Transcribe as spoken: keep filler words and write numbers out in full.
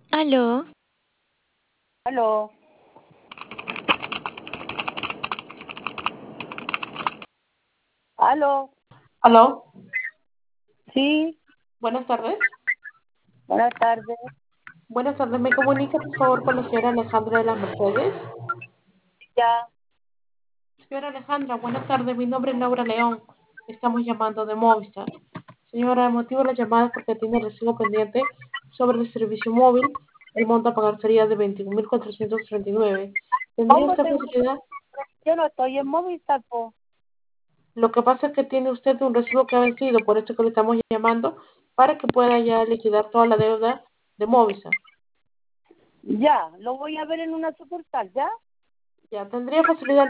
Aló, Aló, aló, Aló, sí, buenas tardes. buenas tardes. Buenas tardes, me comunica por favor con la señora Alejandra de las Mercedes. Ya, Señora Alejandra, buenas tardes, mi nombre es Laura León. Estamos llamando de Movistar. Señora, el motivo de la llamada es porque tiene recibo pendiente sobre el servicio móvil. El monto a pagar sería de veintiún mil cuatrocientos treinta y nueve. ¿Tendría ¿cómo usted tengo? facilidad? Yo no estoy en Movistar, po. Lo que pasa es que tiene usted un recibo que ha vencido, por esto que le estamos llamando, para que pueda ya liquidar toda la deuda de Movistar. Ya, lo voy a ver en una sucursal, ¿ya? Ya, tendría facilidad